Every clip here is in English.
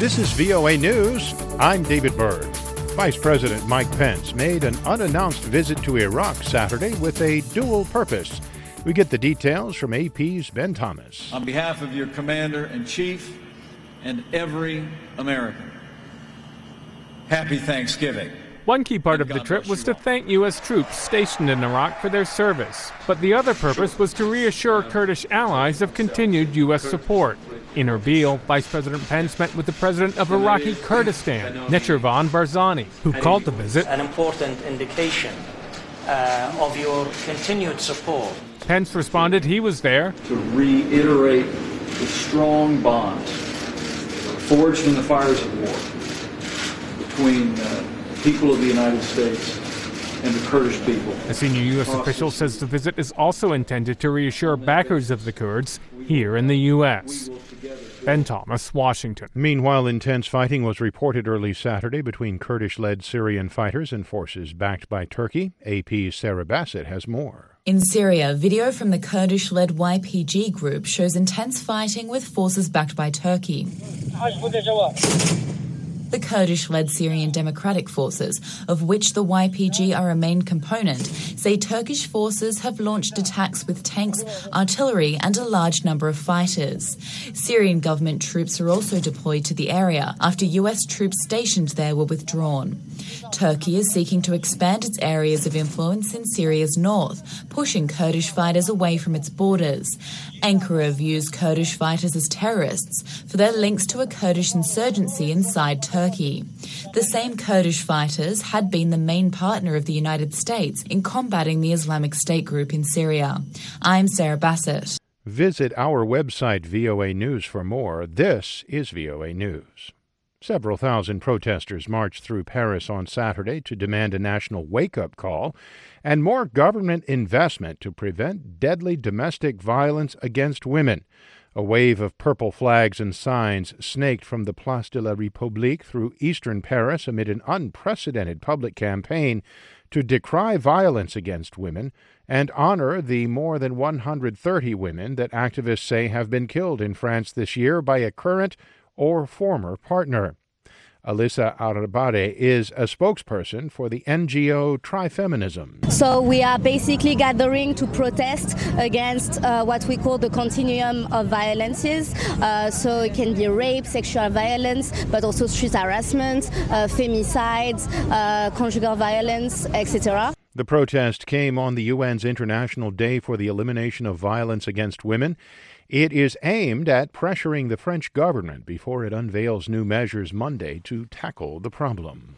This is VOA News. I'm David Byrd. Vice President Mike Pence made an unannounced visit to Iraq Saturday with a dual purpose. We get the details from AP's Ben Thomas. On behalf of your Commander-in-Chief and every American, happy Thanksgiving. One key part of the trip was to thank U.S. troops stationed in Iraq for their service. But the other purpose was to reassure Kurdish allies of continued U.S. support. In Erbil, Vice President Pence met with the president of Iraqi Kurdistan, Nechirvan Barzani, who called the visit an important indication of your continued support. Pence responded he was there to reiterate the strong bonds forged in the fires of war between people of the United States and the Kurdish people. A senior U.S. official says the visit is also intended to reassure backers of the Kurds here in the U.S. Ben Thomas, Washington. Meanwhile, intense fighting was reported early Saturday between Kurdish-led Syrian fighters and forces backed by Turkey. AP's Sarah Bassett has more. In Syria, video from the Kurdish-led YPG group shows intense fighting with forces backed by Turkey. The Kurdish-led Syrian Democratic Forces, of which the YPG are a main component, say Turkish forces have launched attacks with tanks, artillery and a large number of fighters. Syrian government troops are also deployed to the area after US troops stationed there were withdrawn. Turkey is seeking to expand its areas of influence in Syria's north, pushing Kurdish fighters away from its borders. Ankara views Kurdish fighters as terrorists for their links to a Kurdish insurgency inside Turkey. The same Kurdish fighters had been the main partner of the United States in combating the Islamic State group in Syria. I'm Sarah Bassett. Visit our website, VOA News, for more. This is VOA News. Several thousand protesters marched through Paris on Saturday to demand a national wake-up call and more government investment to prevent deadly domestic violence against women. A wave of purple flags and signs snaked from the Place de la République through eastern Paris amid an unprecedented public campaign to decry violence against women and honor the more than 130 women that activists say have been killed in France this year by a current or former partner. Alyssa Arabade is a spokesperson for the NGO Trifeminism. So we are basically gathering to protest against what we call the continuum of violences. So it can be rape, sexual violence, but also street harassment, femicides, conjugal violence, etc. The protest came on the UN's International Day for the Elimination of Violence Against Women. It is aimed at pressuring the French government before it unveils new measures Monday to tackle the problem.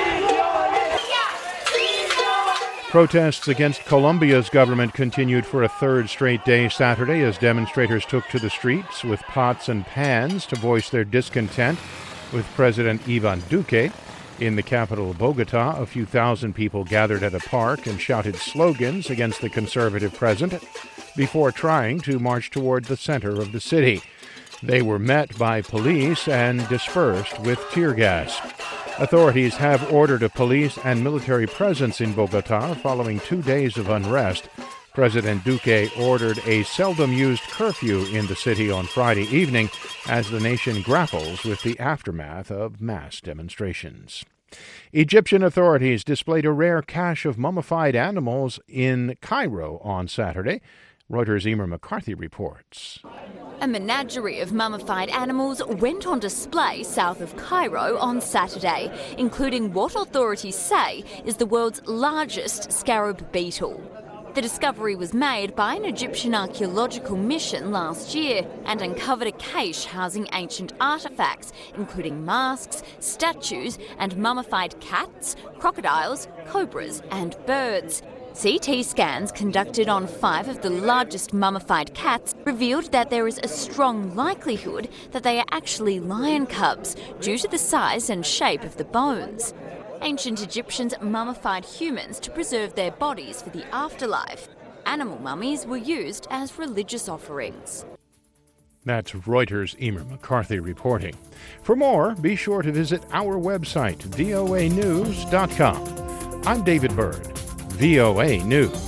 Protests against Colombia's government continued for a third straight day Saturday as demonstrators took to the streets with pots and pans to voice their discontent with President Ivan Duque. In the capital, Bogota, a few thousand people gathered at a park and shouted slogans against the conservative president before trying to march toward the center of the city. They were met by police and dispersed with tear gas. Authorities have ordered a police and military presence in Bogota following 2 days of unrest. President Duque ordered a seldom-used curfew in the city on Friday evening as the nation grapples with the aftermath of mass demonstrations. Egyptian authorities displayed a rare cache of mummified animals in Cairo on Saturday. Reuters' Emer McCarthy reports. A menagerie of mummified animals went on display south of Cairo on Saturday, including what authorities say is the world's largest scarab beetle. The discovery was made by an Egyptian archaeological mission last year and uncovered a cache housing ancient artefacts, including masks, statues and mummified cats, crocodiles, cobras and birds. CT scans conducted on 5 of the largest mummified cats revealed that there is a strong likelihood that they are actually lion cubs due to the size and shape of the bones. Ancient Egyptians mummified humans to preserve their bodies for the afterlife. Animal mummies were used as religious offerings. That's Reuters' Emer McCarthy reporting. For more, be sure to visit our website, voanews.com. I'm David Byrd, VOA News.